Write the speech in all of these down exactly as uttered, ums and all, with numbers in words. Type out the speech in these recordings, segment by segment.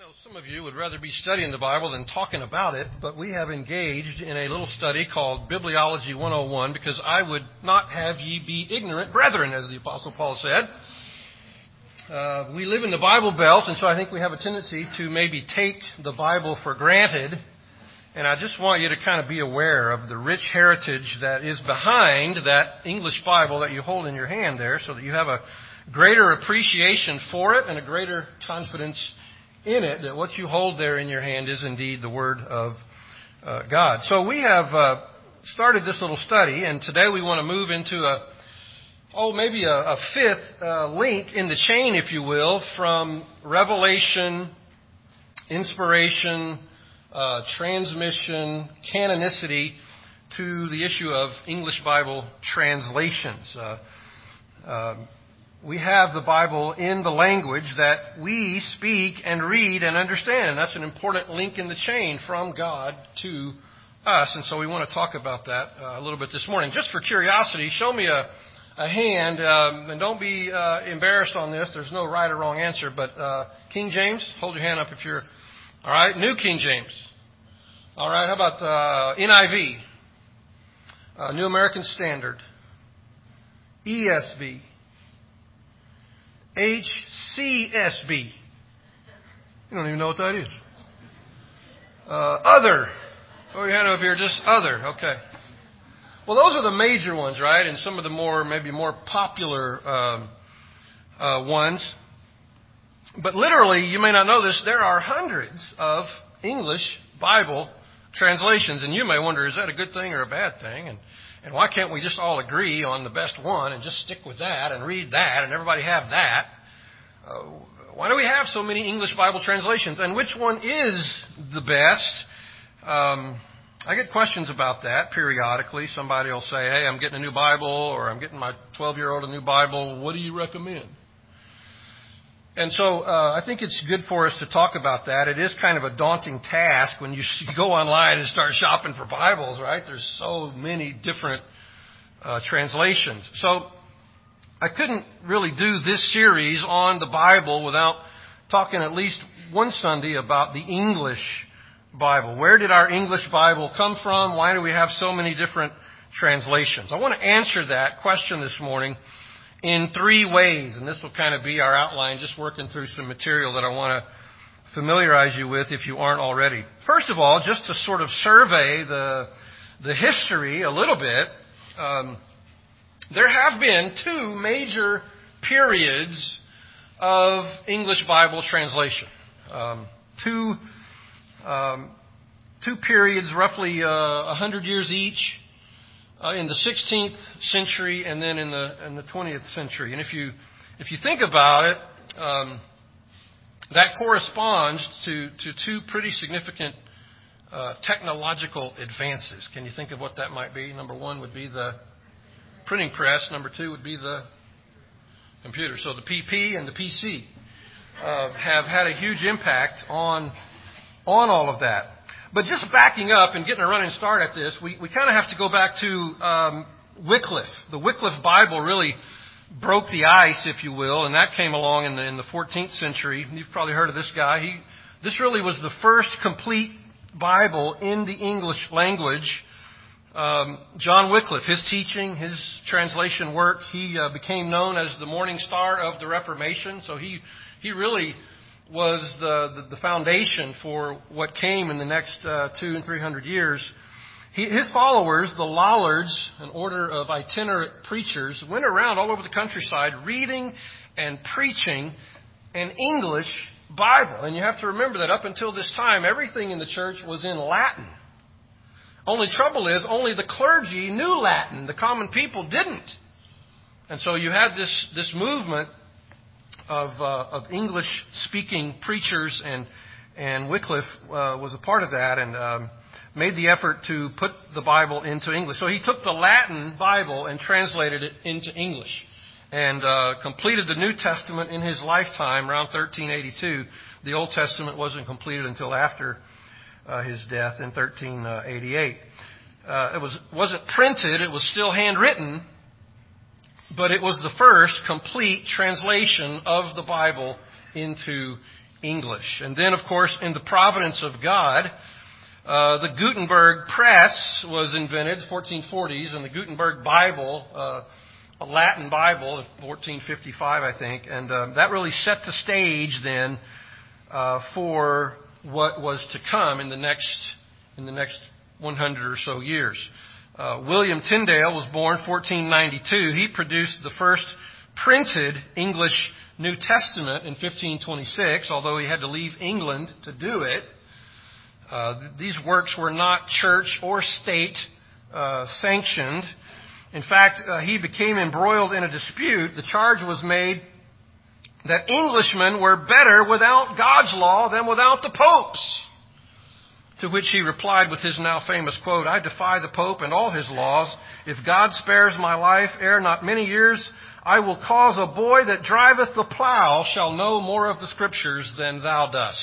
know some of you would rather be studying the Bible than talking about it, but we have engaged in a little study called Bibliology one oh one because I would not have ye be ignorant brethren, as the Apostle Paul said. Uh, we live in the Bible Belt, and so I think we have a tendency to maybe take the Bible for granted. And I just want you to kind of be aware of the rich heritage that is behind that English Bible that you hold in your hand there, so that you have a greater appreciation for it and a greater confidence in it, that what you hold there in your hand is indeed the Word of uh, God. So we have uh, started this little study, and today we want to move into a, oh, maybe a, a fifth uh, link in the chain, if you will, from revelation, inspiration, uh, transmission, canonicity, to the issue of English Bible translations. Uh, uh, We have the Bible in the language that we speak and read and understand. And that's an important link in the chain from God to us. And so we want to talk about that uh, a little bit this morning. Just for curiosity, show me a, a hand. Um, and don't be uh, embarrassed on this. There's no right or wrong answer. But uh, King James, hold your hand up if you're... All right, New King James. All right, how about uh, N I V? Uh, New American Standard. E S V. H C S B. You don't even know what that is. Uh, other. Oh, your hand up here, just other. Okay. Well, those are the major ones, right? And some of the more, maybe more popular um, uh, ones. But literally, you may not know this, there are hundreds of English Bible translations. And you may wonder, is that a good thing or a bad thing? And And why can't we just all agree on the best one and just stick with that and read that and everybody have that? Uh, why do we have so many English Bible translations? And which one is the best? Um, I get questions about that periodically. Somebody will say, hey, I'm getting a new Bible, or I'm getting my twelve-year-old a new Bible. What do you recommend? And so uh, I think it's good for us to talk about that. It is kind of a daunting task when you go online and start shopping for Bibles, right? There's so many different uh, translations. So I couldn't really do this series on the Bible without talking at least one Sunday about the English Bible. Where did our English Bible come from? Why do we have so many different translations? I want to answer that question this morning in three ways, and this will kind of be our outline, just working through some material that I want to familiarize you with if you aren't already. First of all, just to sort of survey the the history a little bit, um, there have been two major periods of English Bible translation. Um, two um, two periods, roughly uh, one hundred years each. Uh, in the sixteenth century and then in the in the twentieth century. And if you if you think about it, um, that corresponds to, to two pretty significant uh, technological advances. Can you think of what that might be? Number one would be the printing press. Number two would be the computer. So the P P and the P C uh, have had a huge impact on on all of that. But just backing up and getting a running start at this, we, we kind of have to go back to um, Wycliffe. The Wycliffe Bible really broke the ice, if you will, and that came along in the, in the fourteenth century. You've probably heard of this guy. He, this really was the first complete Bible in the English language. Um, John Wycliffe, his teaching, his translation work, he uh, became known as the morning star of the Reformation. So he he really was the, the, the foundation for what came in the next uh, two and three hundred years. He, his followers, the Lollards, an order of itinerant preachers, went around all over the countryside reading and preaching an English Bible. And you have to remember that up until this time, everything in the church was in Latin. Only trouble is, only the clergy knew Latin. The common people didn't. And so you had this, this movement of uh, of English-speaking preachers, and and Wycliffe uh, was a part of that, and um, made the effort to put the Bible into English. So he took the Latin Bible and translated it into English, and uh, completed the New Testament in his lifetime, around thirteen eighty-two. The Old Testament wasn't completed until after uh, his death in thirteen eighty-eight. Uh, it was wasn't printed; it was still handwritten. But it was the first complete translation of the Bible into English. And then, of course, in the providence of God, uh, the Gutenberg Press was invented, fourteen forties, and the Gutenberg Bible, uh, a Latin Bible, fourteen fifty-five, I think, and uh, that really set the stage then uh, for what was to come in the next in the next one hundred or so years. Uh, William Tyndale was born fourteen ninety-two. He produced the first printed English New Testament in fifteen twenty-six, although he had to leave England to do it. Uh, these works were not church or state uh, sanctioned. In fact, uh, he became embroiled in a dispute. The charge was made that Englishmen were better without God's law than without the Pope's. To which he replied with his now famous quote, "I defy the Pope and all his laws. If God spares my life, ere not many years, I will cause a boy that driveth the plow shall know more of the Scriptures than thou dost."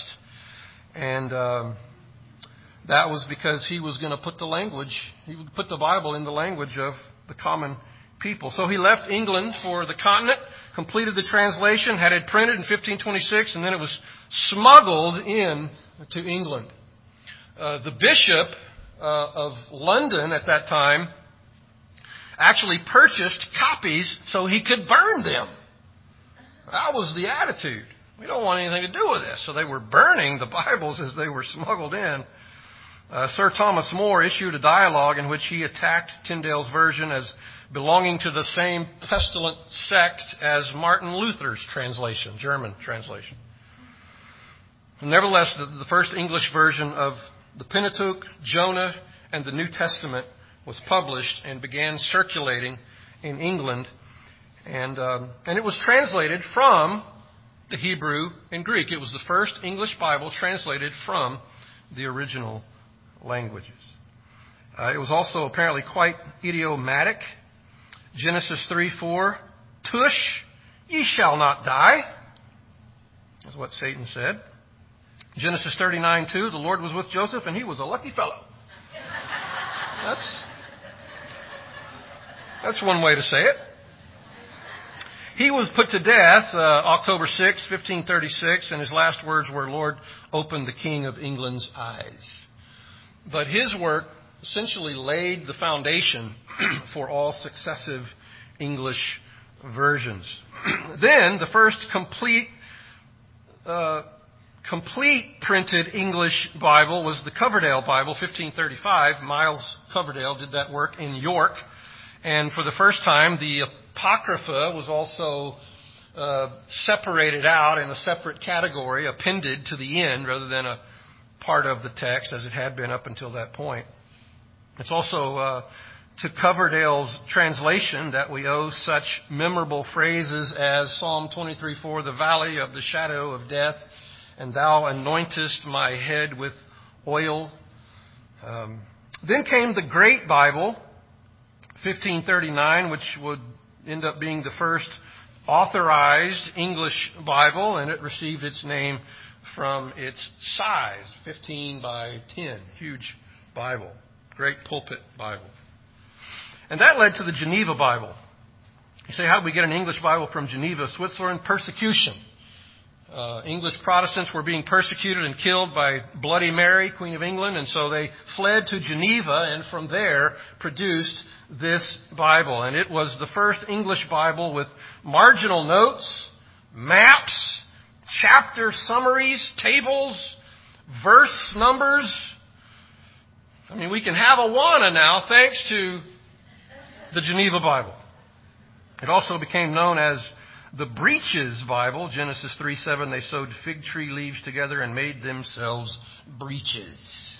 And um, that was because he was going to put the language, he would put the Bible in the language of the common people. So he left England for the continent, completed the translation, had it printed in fifteen twenty-six, and then it was smuggled in to England. Uh, the Bishop uh, of London at that time actually purchased copies so he could burn them. That was the attitude. We don't want anything to do with this. So they were burning the Bibles as they were smuggled in. Uh, Sir Thomas More issued a dialogue in which he attacked Tyndale's version as belonging to the same pestilent sect as Martin Luther's translation, German translation. Nevertheless, the, the first English version of the Pentateuch, Jonah, and the New Testament was published and began circulating in England. And, um, and it was translated from the Hebrew and Greek. It was the first English Bible translated from the original languages. Uh, it was also apparently quite idiomatic. Genesis three four, "Tush, ye shall not die." That's what Satan said. Genesis thirty-nine two, "The Lord was with Joseph, and he was a lucky fellow." That's, that's one way to say it. He was put to death uh, October sixth, fifteen thirty-six, and his last words were, "Lord, open the King of England's eyes." But his work essentially laid the foundation for all successive English versions. Then the first complete uh, complete printed English Bible was the Coverdale Bible, fifteen thirty-five. Miles Coverdale did that work in York. And for the first time, the Apocrypha was also uh, separated out in a separate category, appended to the end rather than a part of the text as it had been up until that point. It's also uh, to Coverdale's translation that we owe such memorable phrases as Psalm twenty-three four, "The valley of the shadow of death, and thou anointest my head with oil." Um, then came the Great Bible, fifteen thirty-nine, which would end up being the first authorized English Bible, and it received its name from its size, fifteen by ten, huge Bible, great pulpit Bible. And that led to the Geneva Bible. You say, how did we get an English Bible from Geneva, Switzerland? Persecution. Uh, English Protestants were being persecuted and killed by Bloody Mary, Queen of England, and so they fled to Geneva and from there produced this Bible. And it was the first English Bible with marginal notes, maps, chapter summaries, tables, verse numbers. I mean, we can have Awana now thanks to the Geneva Bible. It also became known as the Breeches Bible. Genesis three seven, "They sewed fig tree leaves together and made themselves breeches."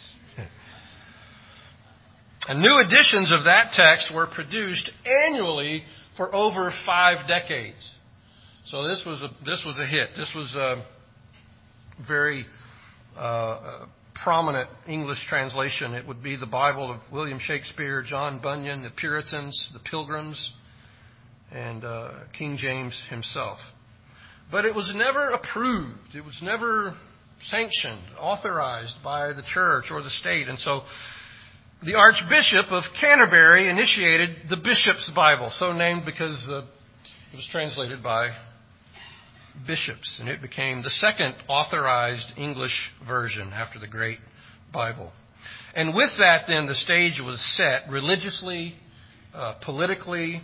And new editions of that text were produced annually for over five decades. So this was a, this was a hit. This was a very uh, prominent English translation. It would be the Bible of William Shakespeare, John Bunyan, the Puritans, the Pilgrims, and uh, King James himself. But it was never approved. It was never sanctioned, authorized by the church or the state. And so the Archbishop of Canterbury initiated the Bishop's Bible, so named because uh, it was translated by bishops, and it became the second authorized English version after the Great Bible. And with that, then, the stage was set religiously, uh, politically,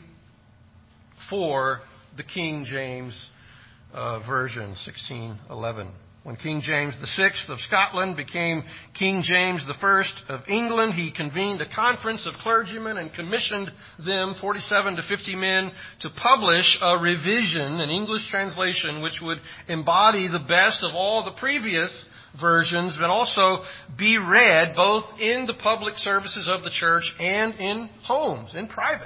for the King James uh, Version, sixteen eleven. When King James the Sixth of Scotland became King James the First of England, he convened a conference of clergymen and commissioned them, forty-seven to fifty men, to publish a revision, an English translation, which would embody the best of all the previous versions, but also be read both in the public services of the church and in homes, in private.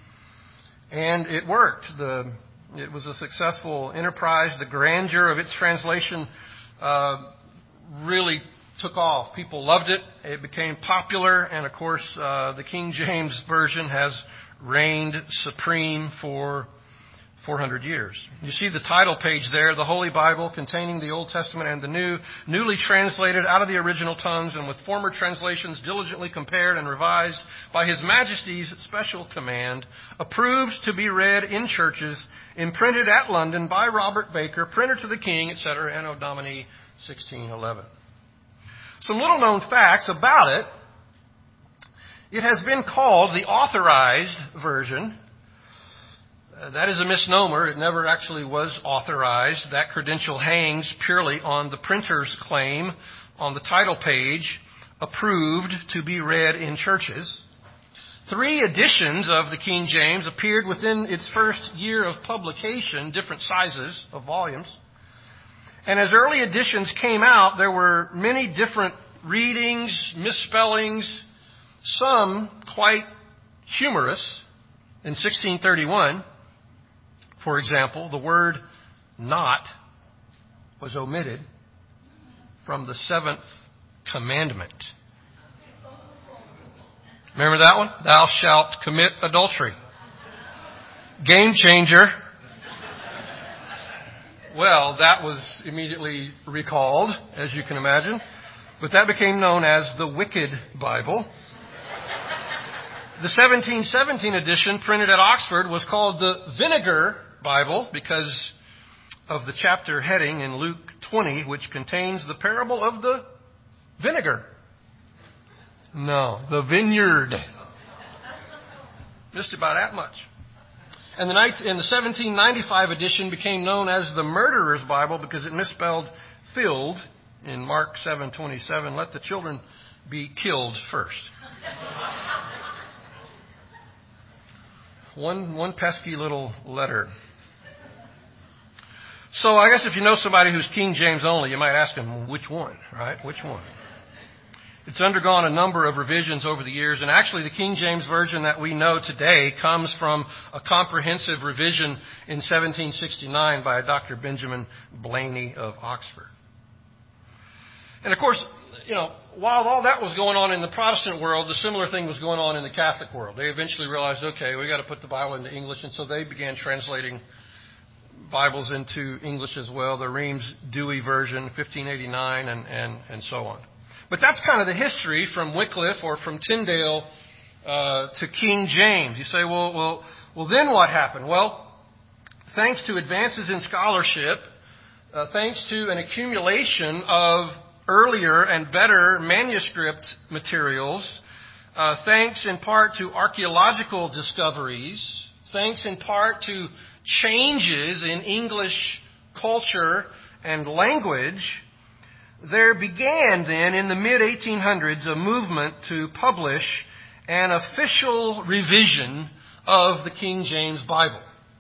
And it worked. The, it was a successful enterprise. The grandeur of its translation uh, really took off. People loved it. It became popular. And, of course, uh, the King James Version has reigned supreme for four hundred years. You see the title page there, the Holy Bible containing the Old Testament and the New, newly translated out of the original tongues and with former translations diligently compared and revised by His Majesty's special command, approved to be read in churches, imprinted at London by Robert Baker, printer to the King, et cetera, Anno Domini sixteen eleven. Some little known facts about it. It has been called the Authorized Version. Uh, that is a misnomer. It never actually was authorized. That credential hangs purely on the printer's claim on the title page, approved to be read in churches. Three editions of the King James appeared within its first year of publication, different sizes of volumes. And as early editions came out, there were many different readings, misspellings, some quite humorous. In sixteen thirty-one, for example, the word not was omitted from the seventh commandment. Remember that one? Thou shalt commit adultery. Game changer. Well, that was immediately recalled, as you can imagine. But that became known as the Wicked Bible. The seventeen seventeen edition, printed at Oxford, was called the Vinegar Bible because of the chapter heading in Luke twenty, which contains the parable of the vinegar. No, the vineyard. Just about that much. And the, and the seventeen ninety-five edition became known as the Murderer's Bible because it misspelled filled in Mark seven twenty-seven. Let the children be killed first. One, one pesky little letter. So I guess if you know somebody who's King James only, you might ask them, which one, right? Which one? It's undergone a number of revisions over the years, and actually the King James Version that we know today comes from a comprehensive revision in seventeen sixty-nine by Doctor Benjamin Blaney of Oxford. And of course, you know, while all that was going on in the Protestant world, the similar thing was going on in the Catholic world. They eventually realized, okay, we got to put the Bible into English, and so they began translating Bibles into English as well. The Reims Dewey version, fifteen eighty-nine, and, and, and so on. But that's kind of the history from Wycliffe or from Tyndale uh, to King James. You say, well, well, well, then what happened? Well, thanks to advances in scholarship, uh, thanks to an accumulation of earlier and better manuscript materials, uh, thanks in part to archaeological discoveries, thanks in part to changes in English culture and language, there began then in the mid eighteen hundreds a movement to publish an official revision of the King James Bible.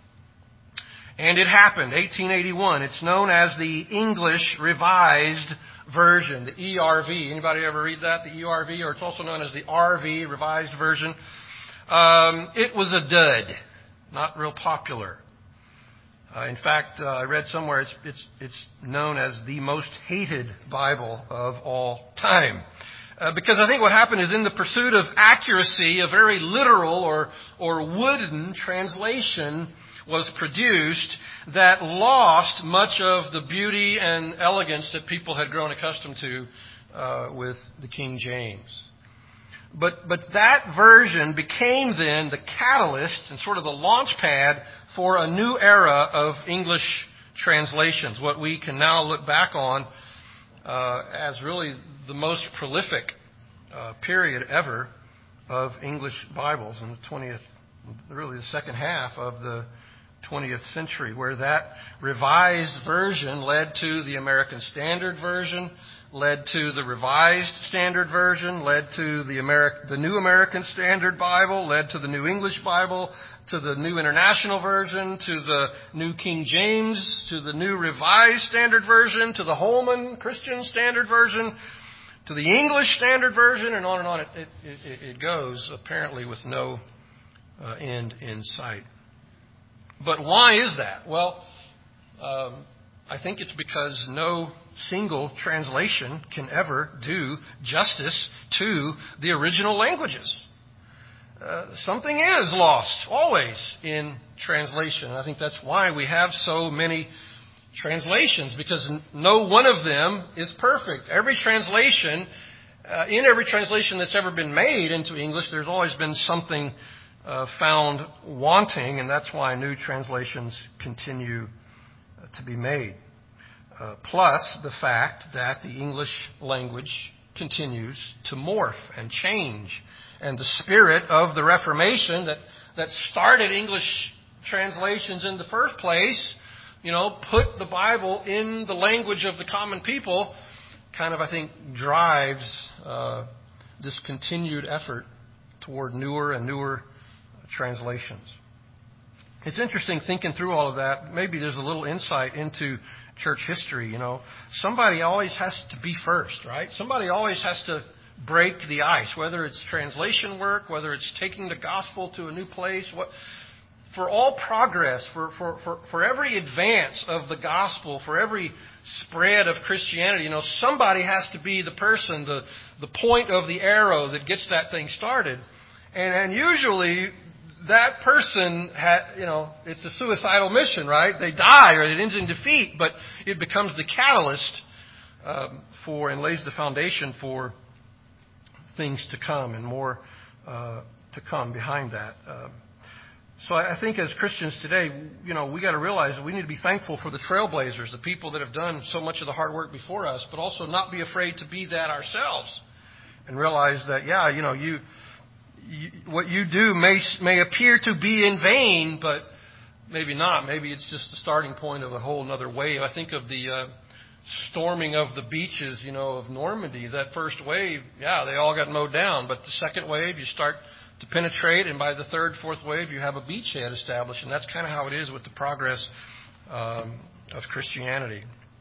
And it happened, eighteen eighty-one. It's known as the English Revised Version, the E R V. Anybody ever read that, the E R V? Or it's also known as the R V, Revised Version. Um, it was a dud, not real popular. Uh, in fact, uh, I read somewhere it's, it's, it's known as the most hated Bible of all time. Uh, because I think what happened is in the pursuit of accuracy, a very literal or, or wooden translation was produced that lost much of the beauty and elegance that people had grown accustomed to uh, with the King James. But but that version became then the catalyst and sort of the launch pad for a new era of English translations, what we can now look back on uh, as really the most prolific uh, period ever of English Bibles in the twentieth, really the second half of the twentieth century, where that revised version led to the American Standard Version, led to the Revised Standard Version, led to the Ameri- the New American Standard Bible, led to the New English Bible, to the New International Version, to the New King James, to the New Revised Standard Version, to the Holman Christian Standard Version, to the English Standard Version, and on and on it, it, it, it goes, apparently with no uh, end in sight. But why is that? Well, um, I think it's because no single translation can ever do justice to the original languages. Uh, something is lost, always, in translation. I think that's why we have so many translations, because no one of them is perfect. Every translation, uh, in every translation that's ever been made into English, there's always been something Uh, found wanting, and that's why new translations continue uh, to be made. Uh, plus the fact that the English language continues to morph and change. And the spirit of the Reformation that, that started English translations in the first place, you know, put the Bible in the language of the common people, kind of, I think, drives uh, this continued effort toward newer and newer translations. It's interesting thinking through all of that. Maybe there's a little insight into church history. You know, somebody always has to be first, right? Somebody always has to break the ice, whether it's translation work, whether it's taking the gospel to a new place. What, for all progress, for, for, for, for every advance of the gospel, for every spread of Christianity, you know, somebody has to be the person, the, the point of the arrow that gets that thing started. And, and usually that person, ha, you know, it's a suicidal mission, right? They die or it ends in defeat, but it becomes the catalyst um, for and lays the foundation for things to come and more uh, to come behind that. Um, so I think as Christians today, you know, we got to realize that we need to be thankful for the trailblazers, the people that have done so much of the hard work before us, but also not be afraid to be that ourselves and realize that, yeah, you know, you. You, what you do may may appear to be in vain, but maybe not. Maybe it's just the starting point of a whole other wave. I think of the uh, storming of the beaches, you know, of Normandy. That first wave, yeah, they all got mowed down. But the second wave, you start to penetrate, and by the third, fourth wave, you have a beachhead established. And that's kind of how it is with the progress um, of Christianity.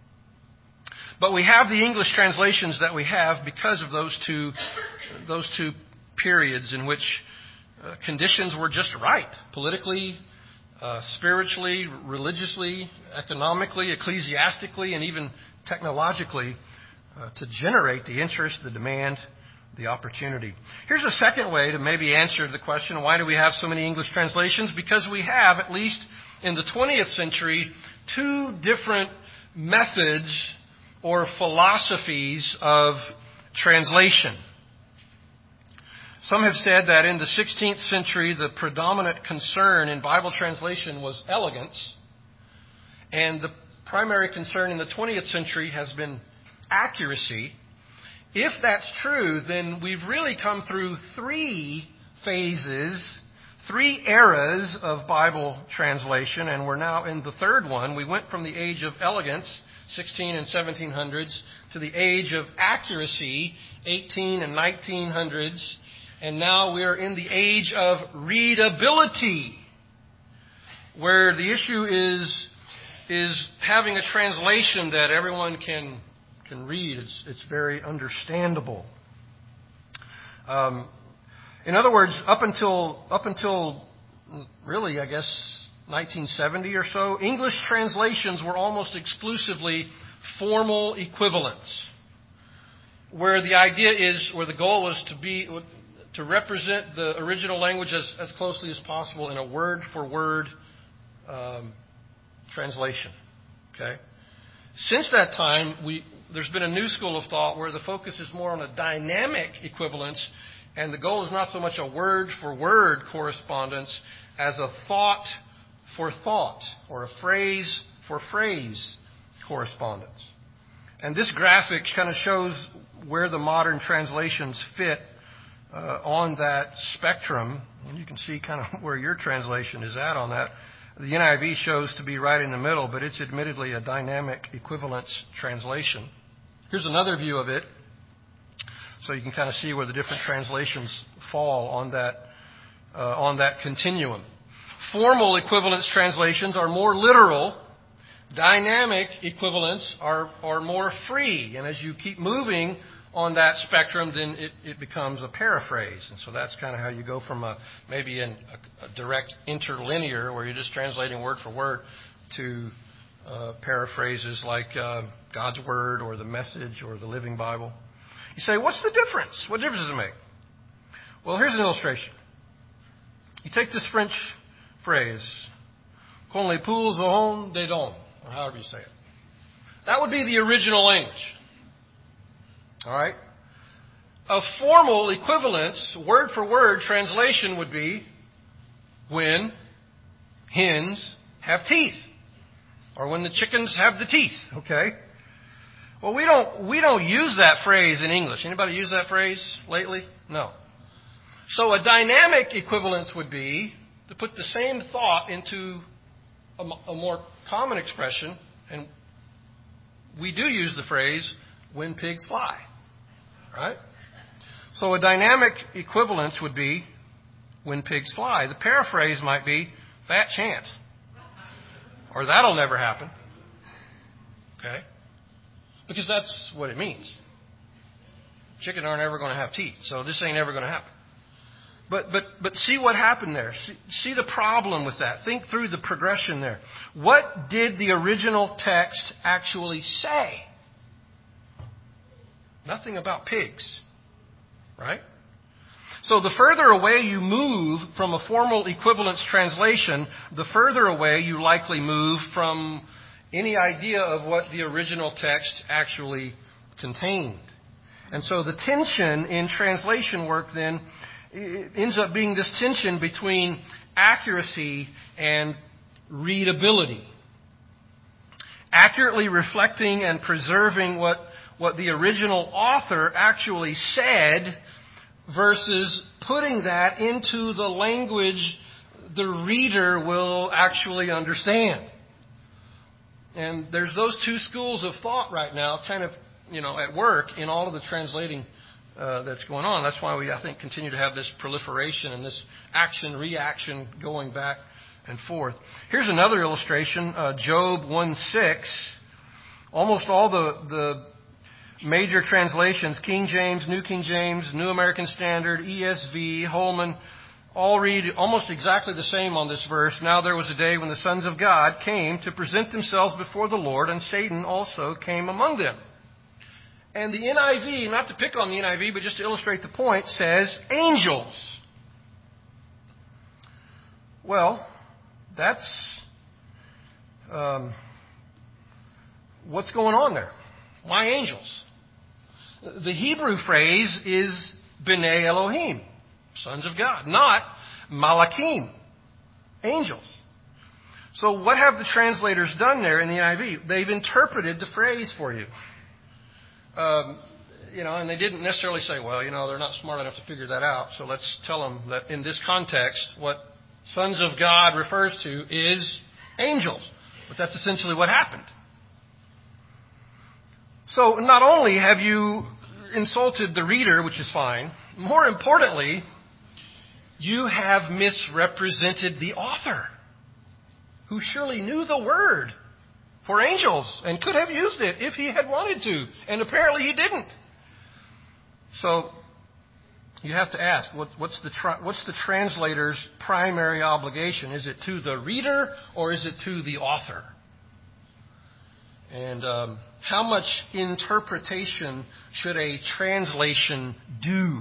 But we have the English translations that we have because of those two, those two periods in which uh, conditions were just right, politically, uh, spiritually, religiously, economically, ecclesiastically, and even technologically, uh, to generate the interest, the demand, the opportunity. Here's a second way to maybe answer the question, why do we have so many English translations? Because we have, at least in the twentieth century, two different methods or philosophies of translation. Some have said that in the sixteenth century, the predominant concern in Bible translation was elegance, and the primary concern in the twentieth century has been accuracy. If that's true, then we've really come through three phases, three eras of Bible translation, and we're now in the third one. We went from the age of elegance, sixteen and seventeen hundreds, to the age of accuracy, eighteen and nineteen hundreds, and now we are in the age of readability, where the issue is is having a translation that everyone can can read. It's it's very understandable. Um, in other words, up until up until really, I guess, nineteen seventy or so, English translations were almost exclusively formal equivalents, where the idea is, where the goal was to be to represent the original language as, as closely as possible in a word-for-word um, translation. Okay. Since that time, we there's been a new school of thought where the focus is more on a dynamic equivalence, and the goal is not so much a word-for-word correspondence as a thought for thought, or a phrase for phrase correspondence. And this graphic kind of shows where the modern translations fit uh, on that spectrum. And you can see kind of where your translation is at on that. The N I V shows to be right in the middle, but it's admittedly a dynamic equivalence translation. Here's another view of it, so you can kind of see where the different translations fall on that uh, on that continuum. Formal equivalence translations are more literal. Dynamic equivalents are, are more free. And as you keep moving on that spectrum, then it, it becomes a paraphrase. And so that's kind of how you go from a maybe in a, a direct interlinear, where you're just translating word for word, to uh, paraphrases like uh, God's Word or the Message or the Living Bible. You say, what's the difference? What difference does it make? Well, here's an illustration. You take this French phrase, "Quand les poules auront des dents," or however you say it. That would be the original language. All right? A formal equivalence, word for word translation would be when hens have teeth, or when the chickens have the teeth. Okay? Well, we don't we don't use that phrase in English. Anybody use that phrase lately? No. So a dynamic equivalence would be to put the same thought into a, a more common expression, and we do use the phrase "when pigs fly." Right? So a dynamic equivalence would be "when pigs fly." The paraphrase might be "fat chance," or "that'll never happen." Okay? Because that's what it means. Chicken aren't ever going to have teeth, so this ain't ever going to happen. But but but see what happened there. See, see the problem with that. Think through the progression there. What did the original text actually say? Nothing about pigs, right? So the further away you move from a formal equivalence translation, the further away you likely move from any idea of what the original text actually contained. And so the tension in translation work then it ends up being this tension between accuracy and readability. Accurately reflecting and preserving what, what the original author actually said versus putting that into the language the reader will actually understand. And there's those two schools of thought right now kind of, you know, at work in all of the translating Uh, that's going on. That's why we, I think, continue to have this proliferation and this action-reaction going back and forth. Here's another illustration, uh, Job one six. Almost all the, the major translations, King James, New King James, New American Standard, E S V, Holman, all read almost exactly the same on this verse. Now there was a day when the sons of God came to present themselves before the Lord, and Satan also came among them. And the N I V, not to pick on the N I V, but just to illustrate the point, says angels. Well, that's um, what's going on there. Why angels? The Hebrew phrase is B'nai Elohim, sons of God, not Malakim, angels. So what have the translators done there in the N I V? They've interpreted the phrase for you. Um, you know, and they didn't necessarily say, well, you know, they're not smart enough to figure that out, so let's tell them that in this context, what sons of God refers to is angels. But that's essentially what happened. So not only have you insulted the reader, which is fine, more importantly, you have misrepresented the author, who surely knew the word for angels and could have used it if he had wanted to, and apparently he didn't. So you have to ask, what, what's the tra- what's the translator's primary obligation? Is it to the reader or is it to the author? And um, how much interpretation should a translation do?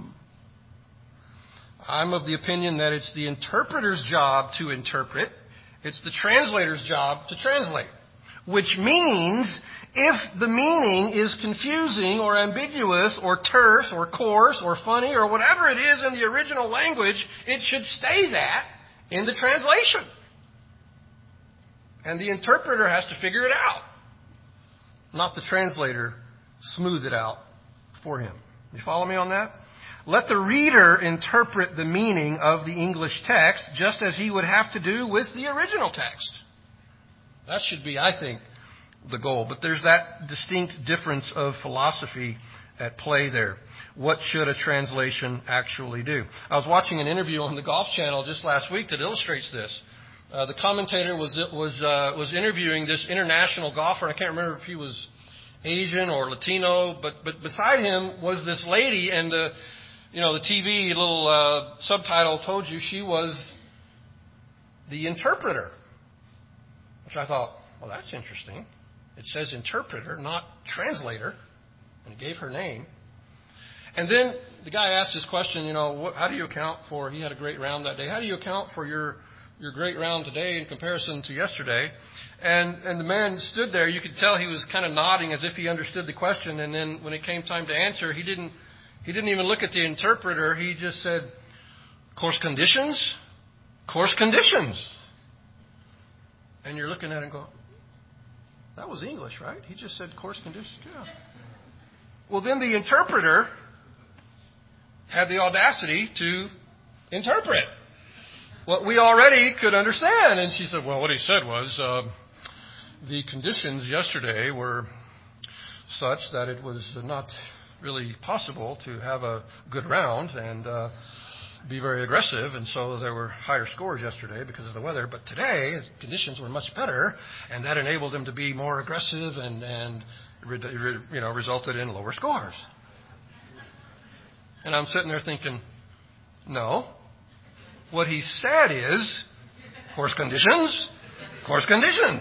I'm of the opinion that it's the interpreter's job to interpret. It's the translator's job to translate. Which means if the meaning is confusing or ambiguous or terse or coarse or funny or whatever it is in the original language, it should stay that in the translation. And the interpreter has to figure it out, not the translator smooth it out for him. You follow me on that? Let the reader interpret the meaning of the English text just as he would have to do with the original text. That should be, I think, the goal. But there's that distinct difference of philosophy at play there. What should a translation actually do? I was watching an interview on the Golf Channel just last week that illustrates this. Uh, the commentator was was uh, was interviewing this international golfer. I can't remember if he was Asian or Latino, but but beside him was this lady, and the you know the T V little uh, subtitle told you she was the interpreter, which I thought, well, that's interesting. It says interpreter, not translator, and he gave her name. And then the guy asked this question, you know, what, how do you account for? He had a great round that day. How do you account for your your great round today in comparison to yesterday? And and the man stood there. You could tell he was kind of nodding as if he understood the question. And then when it came time to answer, he didn't he didn't even look at the interpreter. He just said, course conditions, course conditions. And you're looking at it and go, that was English, right? He just said course conditions. Yeah. Well, then the interpreter had the audacity to interpret what we already could understand. And she said, well, what he said was uh, the conditions yesterday were such that it was not really possible to have a good round and uh, be very aggressive. And so there were higher scores yesterday because of the weather. But today, conditions were much better, and that enabled them to be more aggressive and, and you know, resulted in lower scores. And I'm sitting there thinking, no. What he said is, course conditions, course conditions.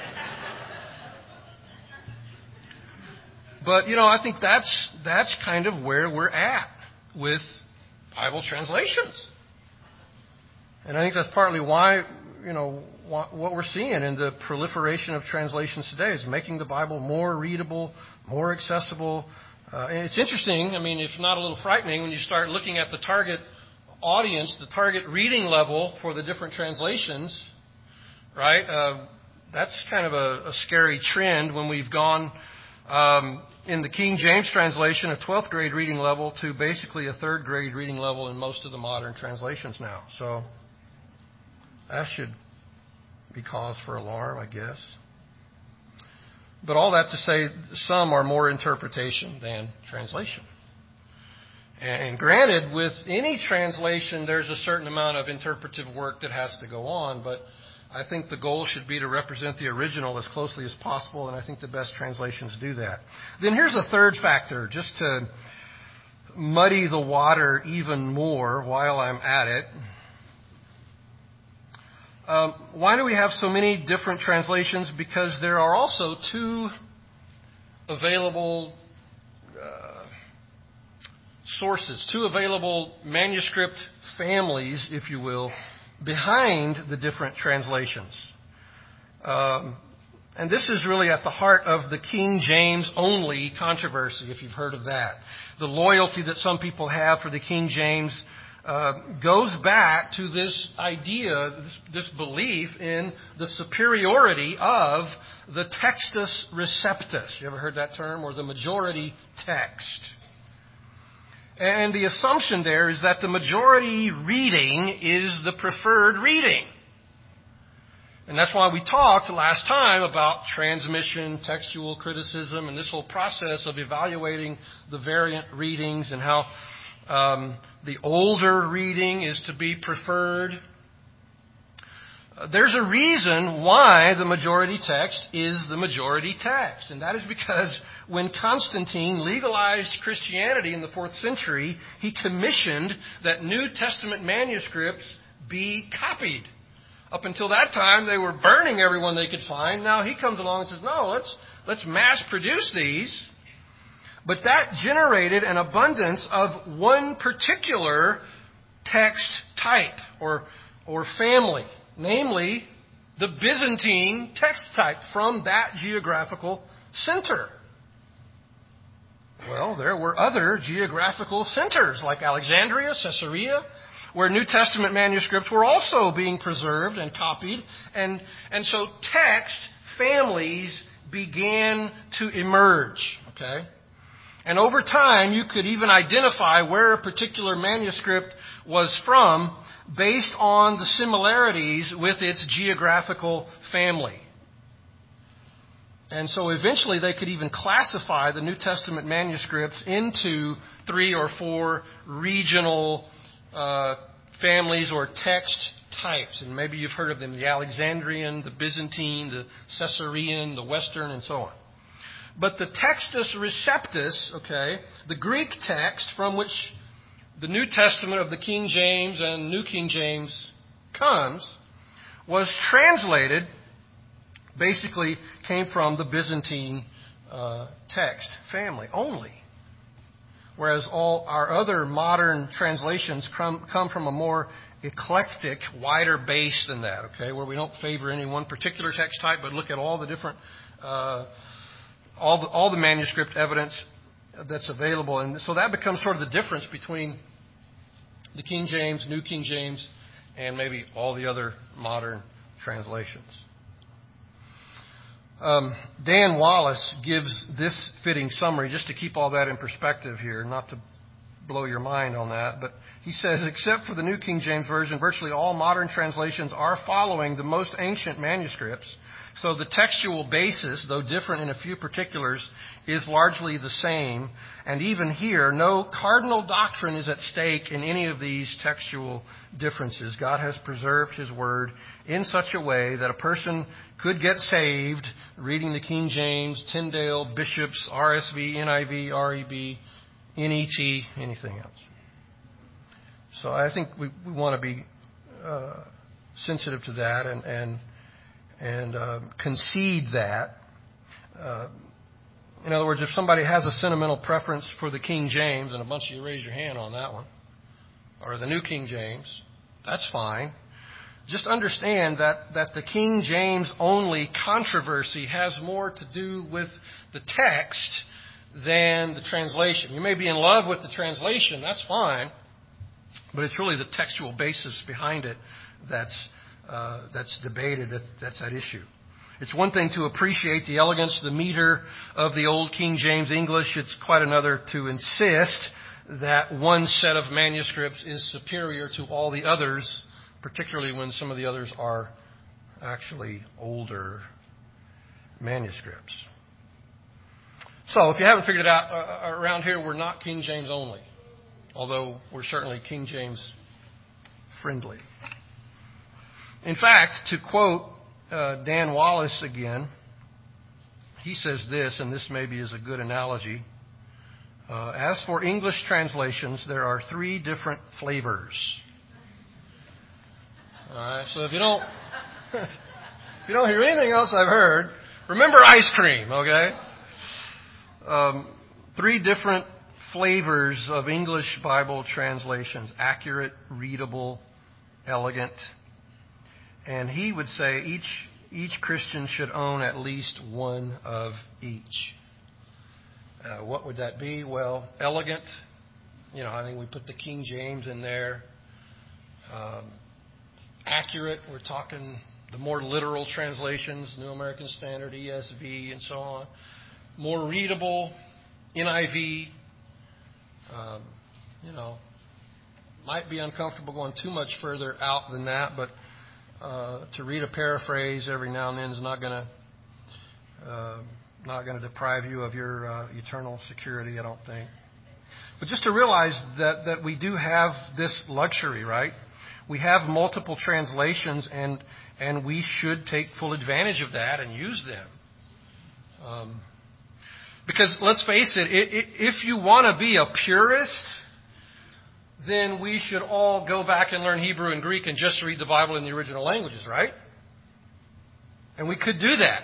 But, you know, I think that's that's kind of where we're at with Bible translations. And I think that's partly why, you know, what we're seeing in the proliferation of translations today is making the Bible more readable, more accessible. Uh, and it's interesting, I mean, if not a little frightening, when you start looking at the target audience, the target reading level for the different translations, right? Uh, that's kind of a, a scary trend when we've gone um, in the King James translation, a twelfth grade reading level, to basically a third grade reading level in most of the modern translations now. So that should be cause for alarm, I guess. But all that to say, some are more interpretation than translation. And granted, with any translation, there's a certain amount of interpretive work that has to go on, but I think the goal should be to represent the original as closely as possible, and I think the best translations do that. Then here's a third factor, just to muddy the water even more while I'm at it. Um, why do we have so many different translations? Because there are also two available uh, sources, two available manuscript families, if you will, behind the different translations. Um, and this is really at the heart of the King James only controversy, if you've heard of that. The loyalty that some people have for the King James Uh, goes back to this idea, this, this belief in the superiority of the textus receptus. You ever heard that term? Or the majority text. And the assumption there is that the majority reading is the preferred reading. And that's why we talked last time about transmission, textual criticism, and this whole process of evaluating the variant readings and how Um, the older reading is to be preferred. Uh, there's a reason why the majority text is the majority text. And that is because when Constantine legalized Christianity in the fourth century, he commissioned that New Testament manuscripts be copied. Up until that time, they were burning everyone they could find. Now he comes along and says, no, let's, let's mass produce these. But that generated an abundance of one particular text type or, or family, namely the Byzantine text type from that geographical center. Well, there were other geographical centers like Alexandria, Caesarea, where New Testament manuscripts were also being preserved and copied. And, and so text families began to emerge, okay? And over time, you could even identify where a particular manuscript was from based on the similarities with its geographical family. And so eventually they could even classify the New Testament manuscripts into three or four regional uh, families or text types. And maybe you've heard of them, the Alexandrian, the Byzantine, the Caesarean, the Western, and so on. But the Textus Receptus, okay, the Greek text from which the New Testament of the King James and New King James comes, was translated, basically came from the Byzantine uh, text family only. Whereas all our other modern translations come, come from a more eclectic, wider base than that, okay, where we don't favor any one particular text type, but look at all the different, uh, all the, all the manuscript evidence that's available. And so that becomes sort of the difference between the King James, New King James, and maybe all the other modern translations. Um, Dan Wallace gives this fitting summary, just to keep all that in perspective here, not to blow your mind on that. But he says, except for the New King James Version, virtually all modern translations are following the most ancient manuscripts. So the textual basis, though different in a few particulars, is largely the same. And even here, no cardinal doctrine is at stake in any of these textual differences. God has preserved His Word in such a way that a person could get saved reading the King James, Tyndale, Bishop's, R S V, N I V, R E B, N E T, anything else. So I think we, we want to be uh, sensitive to that and and, and uh, concede that. Uh, in other words, if somebody has a sentimental preference for the King James, and a bunch of you raise your hand on that one, or the New King James, that's fine. Just understand that, that the King James only controversy has more to do with the text than the translation. You may be in love with the translation, that's fine, but it's really the textual basis behind it that's uh, that's debated, that, that's at issue. It's one thing to appreciate the elegance, the meter of the old King James English. It's quite another to insist that one set of manuscripts is superior to all the others, particularly when some of the others are actually older manuscripts. So, if you haven't figured it out, uh, around here we're not King James only, although we're certainly King James friendly. In fact, to quote uh, Dan Wallace again, he says this, and this maybe is a good analogy. Uh, as for English translations, there are three different flavors. All right, so if you don't, if you don't hear anything else I've heard, remember ice cream, okay? Um, three different flavors of English Bible translations: accurate, readable, elegant. And he would say each each Christian should own at least one of each. Uh, what would that be? Well, elegant. You know, I think we put the King James in there. Um, accurate. We're talking the more literal translations, New American Standard, E S V, and so on. More readable, N I V. Um, you know, might be uncomfortable going too much further out than that, but uh, to read a paraphrase every now and then is not going to uh, not going to deprive you of your uh, eternal security, I don't think. But just to realize that that we do have this luxury, right? We have multiple translations, and and we should take full advantage of that and use them. Um, because let's face it, it, it if you want to be a purist, then we should all go back and learn Hebrew and Greek and just read the Bible in the original languages, right? And we could do that.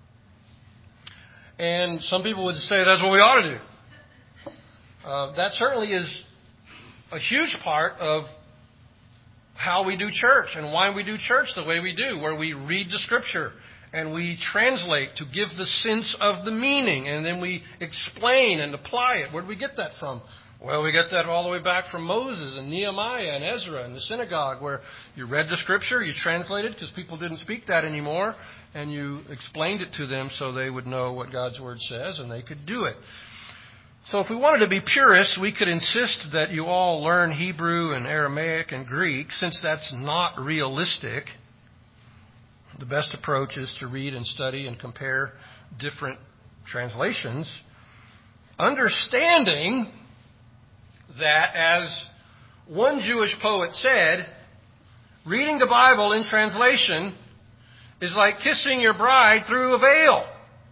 And some people would say that's what we ought to do. Uh, that certainly is a huge part of how we do church and why we do church the way we do, where we read the Scripture and we translate to give the sense of the meaning, and then we explain and apply it. Where do we get that from? Well, we get that all the way back from Moses and Nehemiah and Ezra and the synagogue, where you read the Scripture, you translated because people didn't speak that anymore, and you explained it to them so they would know what God's Word says and they could do it. So if we wanted to be purists, we could insist that you all learn Hebrew and Aramaic and Greek. Since that's not realistic, the best approach is to read and study and compare different translations, understanding that, as one Jewish poet said, reading the Bible in translation is like kissing your bride through a veil.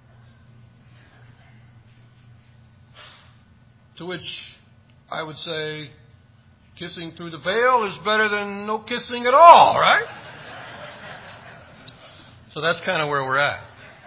To which I would say, kissing through the veil is better than no kissing at all, right? So that's kind of where we're at.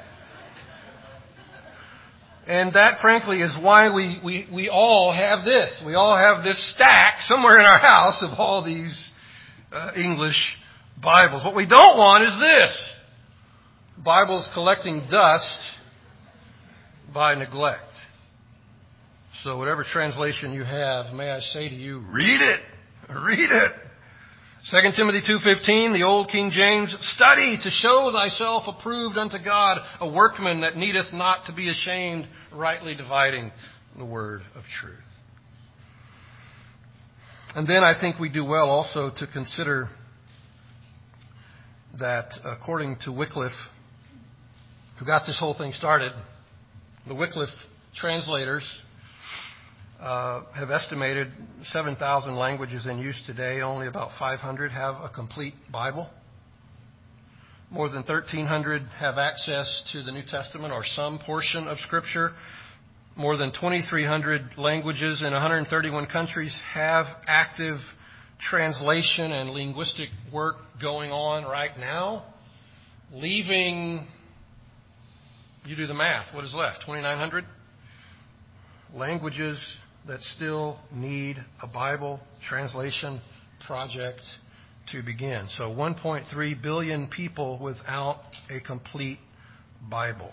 And that, frankly, is why we, we, we all have this. We all have this stack somewhere in our house of all these uh, English Bibles. What we don't want is this. Bibles collecting dust by neglect. So whatever translation you have, may I say to you, read it. Read it. Second Timothy two fifteen, the old King James, study to show thyself approved unto God, a workman that needeth not to be ashamed, rightly dividing the word of truth. And then I think we do well also to consider that according to Wycliffe, who got this whole thing started, the Wycliffe translators Uh, have estimated seven thousand languages in use today. Only about five hundred have a complete Bible. More than thirteen hundred have access to the New Testament or some portion of Scripture. More than twenty-three hundred languages in one hundred thirty-one countries have active translation and linguistic work going on right now. Leaving, you do the math, what is left? twenty-nine hundred languages that still need a Bible translation project to begin. So one point three billion people without a complete Bible.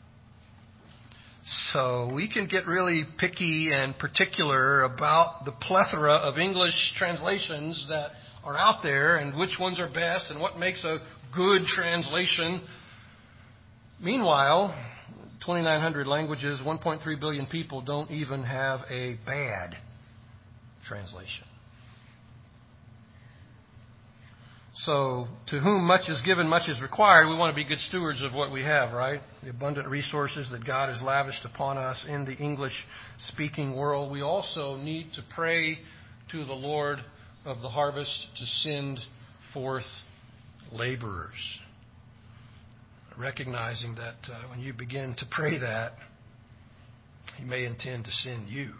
So we can get really picky and particular about the plethora of English translations that are out there and which ones are best and what makes a good translation. Meanwhile, twenty-nine hundred languages, one point three billion people don't even have a bad translation. So, to whom much is given, much is required. We want to be good stewards of what we have, right? The abundant resources that God has lavished upon us in the English-speaking world. We also need to pray to the Lord of the harvest to send forth laborers. Recognizing that uh, when you begin to pray that, He may intend to send you.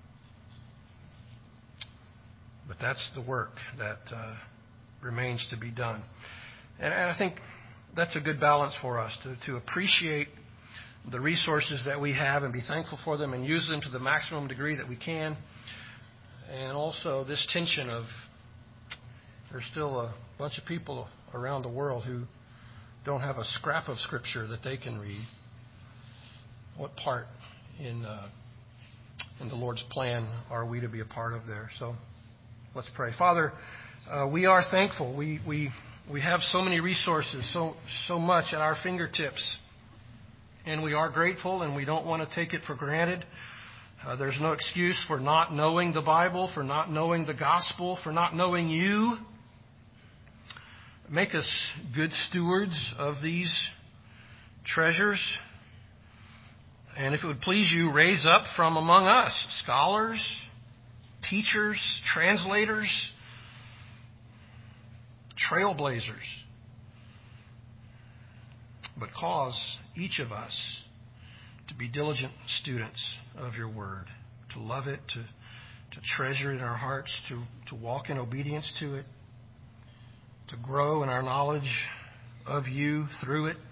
But that's the work that uh, remains to be done. And, and I think that's a good balance for us, to, to appreciate the resources that we have and be thankful for them and use them to the maximum degree that we can. And also this tension of there's still a bunch of people around the world who don't have a scrap of Scripture that they can read. What part in uh, in the Lord's plan are we to be a part of there? So let's pray. Father, uh, we are thankful. We we we have so many resources, so so much at our fingertips, and we are grateful, and we don't want to take it for granted. Uh, there's no excuse for not knowing the Bible, for not knowing the gospel, for not knowing you. Make us good stewards of these treasures. And if it would please you, raise up from among us scholars, teachers, translators, trailblazers. But cause each of us to be diligent students of your word, to love it, to, to treasure it in our hearts, to, to walk in obedience to it, to grow in our knowledge of you through it.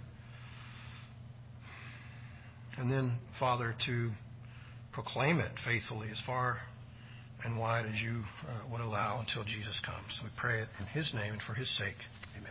And then, Father, to proclaim it faithfully as far and wide as you uh, would allow until Jesus comes. We pray it in His name and for His sake. Amen.